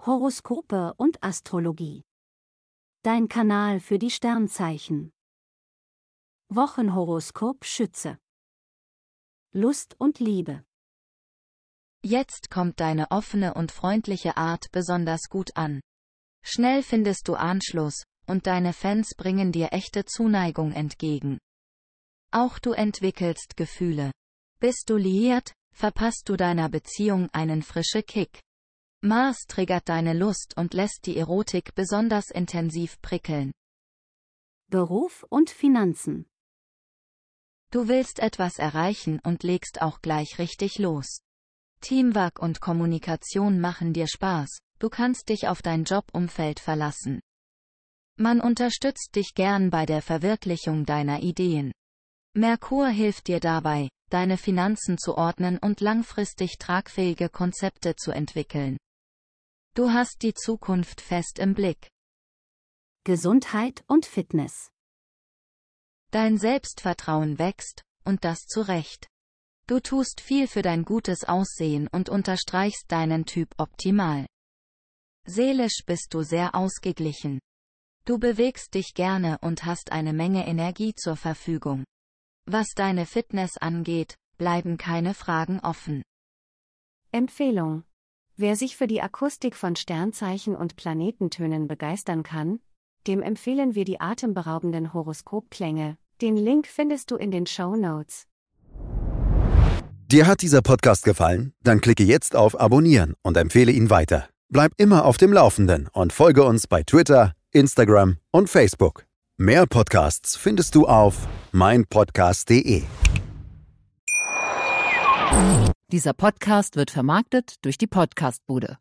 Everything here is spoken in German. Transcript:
Horoskope und Astrologie. Dein Kanal für die Sternzeichen. Wochenhoroskop Schütze. Lust und Liebe. Jetzt kommt deine offene und freundliche Art besonders gut an. Schnell findest du Anschluss, und deine Fans bringen dir echte Zuneigung entgegen. Auch du entwickelst Gefühle. Bist du liiert, verpasst du deiner Beziehung einen frischen Kick. Mars triggert deine Lust und lässt die Erotik besonders intensiv prickeln. Beruf und Finanzen. Du willst etwas erreichen und legst auch gleich richtig los. Teamwork und Kommunikation machen dir Spaß, du kannst dich auf dein Jobumfeld verlassen. Man unterstützt dich gern bei der Verwirklichung deiner Ideen. Merkur hilft dir dabei, deine Finanzen zu ordnen und langfristig tragfähige Konzepte zu entwickeln. Du hast die Zukunft fest im Blick. Gesundheit und Fitness. Dein Selbstvertrauen wächst, und das zu Recht. Du tust viel für dein gutes Aussehen und unterstreichst deinen Typ optimal. Seelisch bist du sehr ausgeglichen. Du bewegst dich gerne und hast eine Menge Energie zur Verfügung. Was deine Fitness angeht, bleiben keine Fragen offen. Empfehlung. Wer sich für die Akustik von Sternzeichen und Planetentönen begeistern kann, dem empfehlen wir die atemberaubenden Horoskopklänge. Den Link findest du in den Shownotes. Dir hat dieser Podcast gefallen? Dann klicke jetzt auf Abonnieren und empfehle ihn weiter. Bleib immer auf dem Laufenden und folge uns bei Twitter, Instagram und Facebook. Mehr Podcasts findest du auf meinpodcast.de. Dieser Podcast wird vermarktet durch die Podcast-Bude.